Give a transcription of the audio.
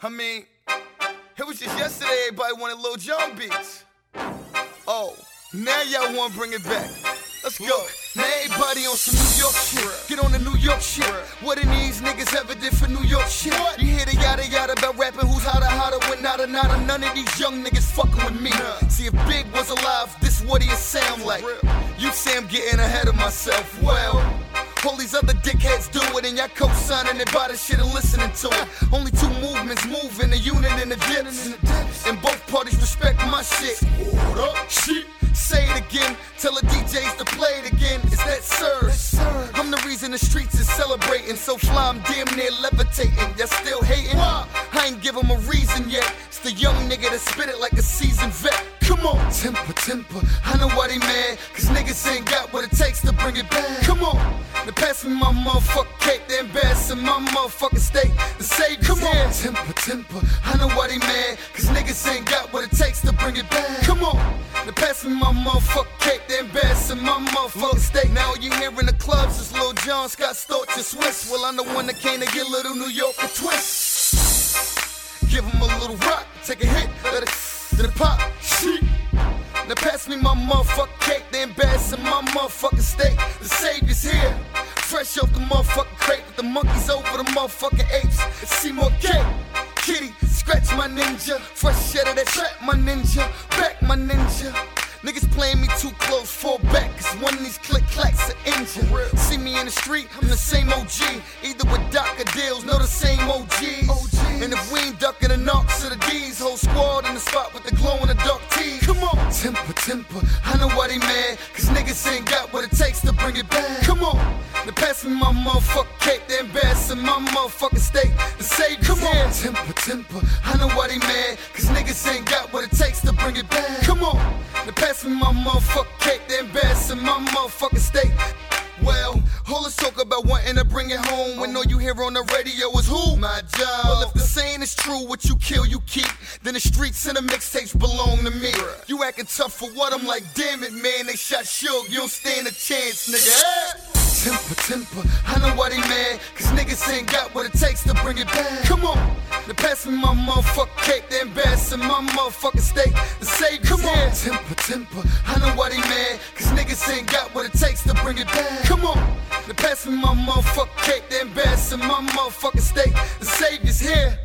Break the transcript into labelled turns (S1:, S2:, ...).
S1: I mean, it was just yesterday everybody wanted Lil Jon beats. Oh, now y'all wanna bring it back. Let's go. Now everybody on some New York shit. Get on the New York shit. What in these niggas ever did for New York shit? You hear the yada yada about rapping, who's hotter when nada. None of these young niggas fucking with me. See, if Big was alive, this what he'd sound like. You say I'm getting ahead of myself. Well, all these other dickheads do it, and y'all co-signing it by the shit and listening to it. Only two movements moving, the unit and the dips. And both parties respect my shit. What up, shit? Say it again, tell the DJs to play it again. It's that Sirs. I'm the reason the streets is celebrating. So fly, I'm damn near levitating. Y'all still hating? I ain't give them a reason yet. It's the young nigga that spit it like a seasoned vet. Come on, temper. I know why they mad, cause niggas ain't got what it takes to bring it back. Come on, now pass me my motherfucking cake. They're embarrassing my motherfucking state. The save is here. Temper. I know why they mad, cause niggas ain't got what it takes to bring it back. Come on, now pass me my motherfucking cake. They're embarrassing my motherfucking state. Now all you hear in the clubs is Lil Jon, Scott Storch, and Swiss. Well, I'm the one that came to get little New York a twist. Give him a little rock, take a hit, let it pop. Shit. Now pass me my motherfucking cake. They embarrassing my motherfucking state. The savior's here, fresh off the motherfucking crate with the monkeys over the motherfucking apes. It's Seymour K. Kitty, scratch my ninja, fresh out of that trap, my ninja, back my ninja. Niggas playing me too close, fall back, cause one of these click-clacks are injured. See me in the street, I'm the same OG. Either with Doc or Deals, know the same OGs. And if we ain't ducking the knocks or the D's, whole squad in the spot with the glow in the dark tees. Come on, temper, I know why they mad, cause niggas ain't got what it takes to bring it back. Come on, now pass me my motherfucking cake. They're embarrassing my motherfucking state. The savior's come on, temper, I know why they mad, cause niggas ain't got what it takes to bring it back. Come on, now pass me my motherfucking cake. They're embarrassing my motherfucking state. Well, all this talk about wanting to bring it home when all you hear on the radio is who? My job. Well, if the saying is true, what you kill, you keep, then the streets and the mixtapes belong to me. You acting tough for what? I'm like, damn it, man, they shot Suge. You don't stand a chance, nigga. Temper, I know why they mad, cause niggas ain't got what it takes to bring it back. Come on, now pass me my motherfucking cake. They're embarrassing my motherfucking state. The savior's come on, temper, I know why they mad, cause niggas ain't got what it takes to bring it back. Come on, now pass me my motherfucking cake. They're embarrassing my motherfucking state. The savior's here.